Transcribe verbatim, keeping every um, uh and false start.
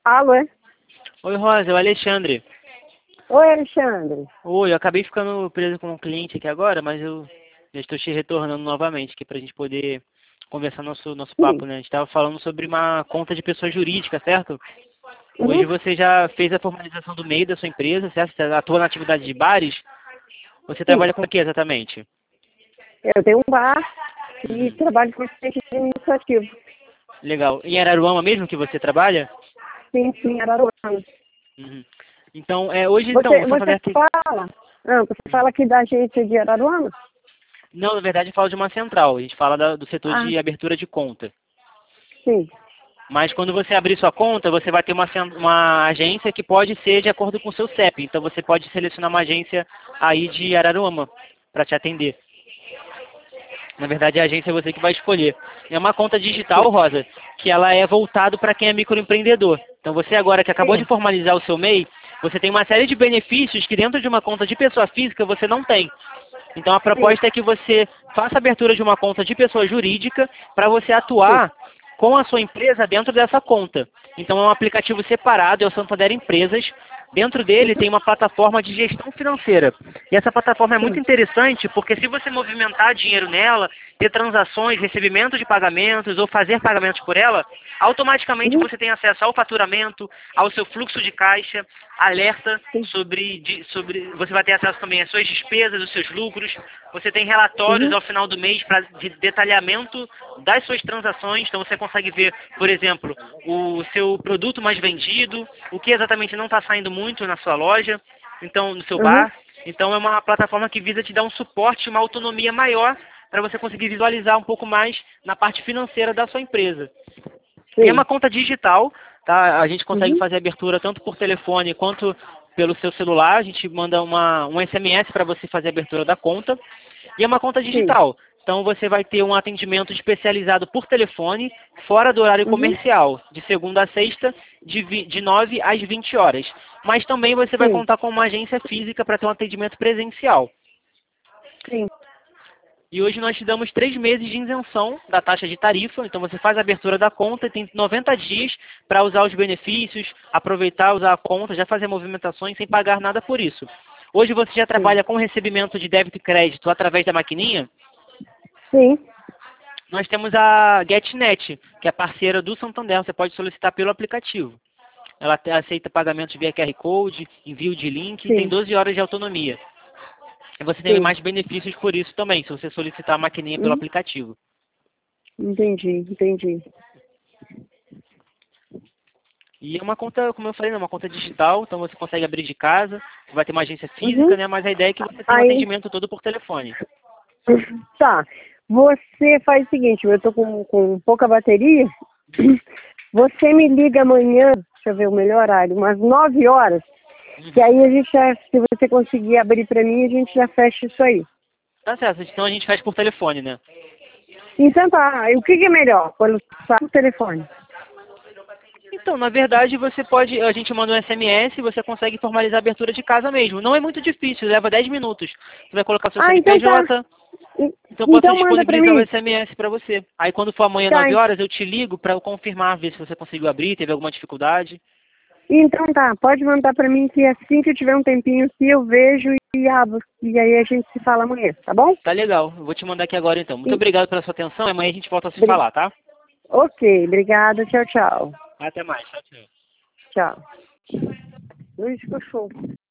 Alô? É? Oi, Rosa, é o Alexandre. Oi, Alexandre. Oi, eu acabei ficando preso com um cliente aqui agora, mas eu já estou te retornando novamente aqui para a gente poder conversar nosso, nosso papo, Sim. né? A gente estava falando sobre uma conta de pessoa jurídica, certo? Uhum. Hoje você já fez a formalização do M E I da sua empresa, certo? Você atua na atividade de bares. Você Sim. trabalha com o que exatamente? Eu tenho um bar e Uhum. trabalho com assistente administrativo. Legal. Em Araruama mesmo que você trabalha? Sim, sim, Araruama. Uhum. Então, é, hoje então, Você, você vai fazer você aqui. fala? Ah, você fala aqui da agência de Araruama? Não, na verdade eu falo de uma central. A gente fala da- do setor Ah, de abertura de conta. sim. Mas quando você abrir sua conta, você vai ter uma, cen- uma agência que pode ser de acordo com o seu C E P. Então você pode selecionar uma agência aí de Araruama para te atender. Na verdade, a agência é você que vai escolher. É uma conta digital, Rosa, que ela é voltado para quem é microempreendedor. Então você agora que acabou de Sim. formalizar o seu M E I, você tem uma série de benefícios que dentro de uma conta de pessoa física você não tem. Então a Sim. proposta é que você faça a abertura de uma conta de pessoa jurídica para você Sim. atuar com a sua empresa dentro dessa conta. Então é um aplicativo separado, é o Santander Empresas. Dentro dele Uhum. tem uma plataforma de gestão financeira. E essa plataforma é muito Sim. interessante porque se você movimentar dinheiro nela, ter transações, recebimento de pagamentos ou fazer pagamentos por ela, automaticamente Uhum. você tem acesso ao faturamento, ao seu fluxo de caixa, alerta Sim. sobre, de- sobre você vai ter acesso também às suas despesas, os seus lucros, você tem relatórios Uhum. ao final do mês pra, de detalhamento das suas transações, então você consegue ver, por exemplo, o seu produto mais vendido, o que exatamente não está saindo muito na sua loja, então no seu Uhum. bar. Então é uma plataforma que visa te dar um suporte, uma autonomia maior para você conseguir visualizar um pouco mais na parte financeira da sua empresa. E é uma Sim. conta digital, tá? A gente consegue Uhum. fazer abertura tanto por telefone quanto pelo seu celular. A gente manda uma, um S M S para você fazer a abertura da conta. E é uma conta Sim. digital. Então você vai ter um atendimento especializado por telefone, fora do horário Uhum. comercial, de segunda a sexta, de, vi- de nove às vinte horas. Mas também você vai Sim. contar com uma agência física para ter um atendimento presencial. Sim. E hoje nós te damos três meses de isenção da taxa de tarifa. Então você faz a abertura da conta e tem noventa dias para usar os benefícios, aproveitar, usar a conta, já fazer movimentações sem pagar nada por isso. Hoje você já Sim. trabalha com recebimento de débito e crédito através da maquininha? Sim. Nós temos a GetNet, que é parceira do Santander. Você pode solicitar pelo aplicativo. Ela te- aceita pagamentos via Q R Code, envio de link e tem Sim. doze horas de autonomia. E você tem Sim. mais benefícios por isso também, se você solicitar a maquininha pelo Uhum. aplicativo. Entendi, entendi. E é uma conta, como eu falei, né, uma conta digital, então você consegue abrir de casa, você vai ter uma agência Uhum. física, né? Mas a ideia é que você tenha um Aí, atendimento todo por telefone. tá. Você faz o seguinte, eu tô com, com pouca bateria. Você me liga amanhã, deixa eu ver o melhor horário, umas nove horas, que Uhum. aí a gente já, se você conseguir abrir pra mim, a gente já fecha isso aí. Tá certo, então a gente faz por telefone, né? Então tá, e o que, que é melhor? Pelo o telefone. Então, na verdade, você pode, a gente manda um S M S e você consegue formalizar a abertura de casa mesmo. Não é muito difícil, leva dez minutos. Você vai colocar seu Ah, então tá. C N P J, E- então eu posso Então manda pra disponibilizar o mim. S M S para você. Aí quando for amanhã Tá, nove horas, eu te ligo para eu confirmar, ver se você conseguiu abrir, teve alguma dificuldade. então tá, pode mandar pra mim que assim que eu tiver um tempinho aqui eu vejo e abro. E aí a gente se fala amanhã, tá bom? Tá legal, eu vou te mandar aqui agora então. Muito E, obrigado pela sua atenção, amanhã a gente volta a se bri- falar, tá? ok, obrigada, tchau, tchau. Até mais, tchau, tchau. Tchau. Luiz, ficou show.